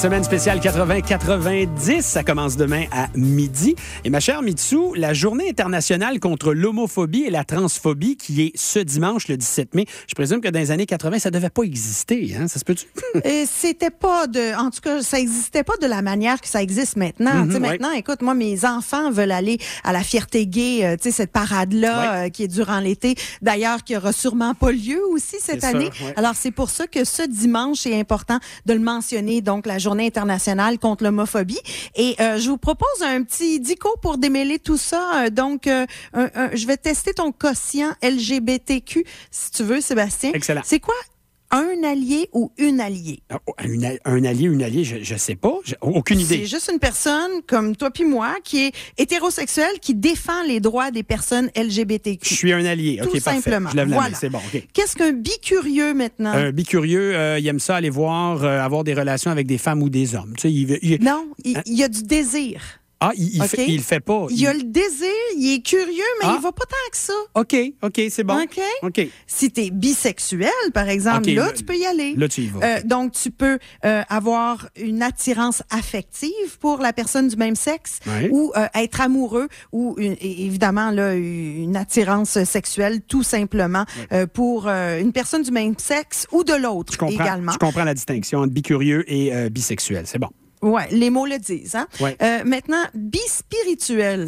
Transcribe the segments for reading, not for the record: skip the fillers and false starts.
semaine spéciale 80-90, ça commence demain à midi. Et ma chère Mitsou, la journée internationale contre l'homophobie et la transphobie qui est ce dimanche, le 17 mai, je présume que dans les années 80, ça devait pas exister, hein? Ça se peut-tu? C'était pas en tout cas, ça existait pas de la manière que ça existe maintenant. Maintenant, écoute, moi, mes enfants veulent aller à la Fierté gay, cette parade-là qui est durant l'été. D'ailleurs, qui aura sûrement pas lieu aussi cette année. Alors, c'est pour ça que ce dimanche, c'est important de le mentionner, donc la journée internationale contre l'homophobie. Et je vous propose un petit dico pour démêler tout ça. Je vais tester ton quotient LGBTQ, si tu veux, Sébastien. Excellent. C'est quoi un allié ou une alliée? Un allié, une alliée, je sais pas. J'ai aucune idée. C'est juste une personne comme toi puis moi qui est hétérosexuelle, qui défend les droits des personnes LGBTQ. Je suis un allié. Tout OK, parfait. simplement. Je lève la main. Voilà. C'est bon, OK. Qu'est-ce qu'un bicurieux maintenant? Un bicurieux, il aime ça aller voir, avoir des relations avec des femmes ou des hommes. Tu sais, Non, il y a du désir. Ah, il le fait pas. Il a le désir, il est curieux, mais il va pas tant que ça. OK, c'est bon. OK. Si tu es bisexuel, par exemple, là, tu peux y aller. Là, tu y vas. Donc, tu peux avoir une attirance affective pour la personne du même sexe ou être amoureux ou, évidemment, là, une attirance sexuelle, tout simplement, pour une personne du même sexe ou de l'autre également. Je comprends la distinction entre bicurieux et bisexuel. C'est bon. Oui, les mots le disent. Hein? Ouais. Maintenant, bispirituel.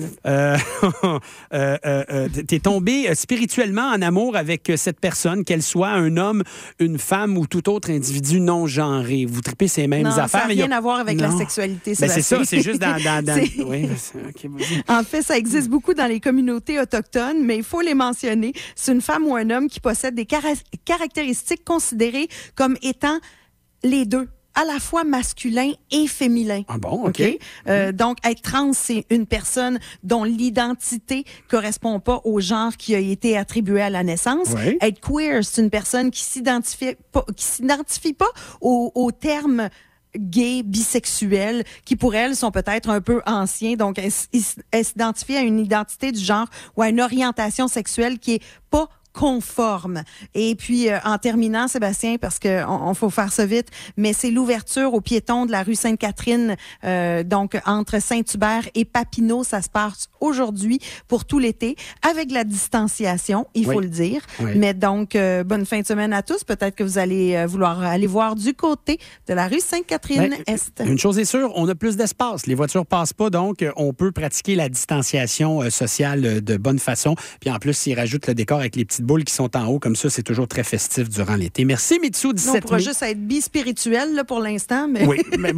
T'es tombé spirituellement en amour avec cette personne, qu'elle soit un homme, une femme ou tout autre individu non genré. Vous tripez ces mêmes affaires. Ça n'a rien à voir avec la sexualité. Ben c'est ça, c'est juste dans... Oui, en fait, ça existe beaucoup dans les communautés autochtones, mais il faut les mentionner. C'est une femme ou un homme qui possède des caractéristiques considérées comme étant les deux, à la fois masculin et féminin. Ah bon, OK. Donc, être trans, c'est une personne dont l'identité correspond pas au genre qui a été attribué à la naissance. Oui. Être queer, c'est une personne qui s'identifie pas au terme gay, bisexuel, qui pour elles sont peut-être un peu anciens. Donc, elle s'identifie à une identité du genre ou à une orientation sexuelle qui est pas conforme. Et puis, en terminant, Sébastien, parce que on faut faire ça vite, mais c'est l'ouverture aux piétons de la rue Sainte-Catherine, donc entre Saint-Hubert et Papineau. Ça se passe aujourd'hui pour tout l'été, avec la distanciation, il faut le dire. Oui. Mais donc, bonne fin de semaine à tous. Peut-être que vous allez vouloir aller voir du côté de la rue Sainte-Catherine-Est. Une chose est sûre, on a plus d'espace. Les voitures passent pas, donc on peut pratiquer la distanciation sociale de bonne façon. Puis en plus, s'ils rajoutent le décor avec les petites boules qui sont en haut, comme ça, c'est toujours très festif durant l'été. Merci, Mitsou, 17 mai. On pourra juste être bispirituel là, pour l'instant. Mais... Oui, mais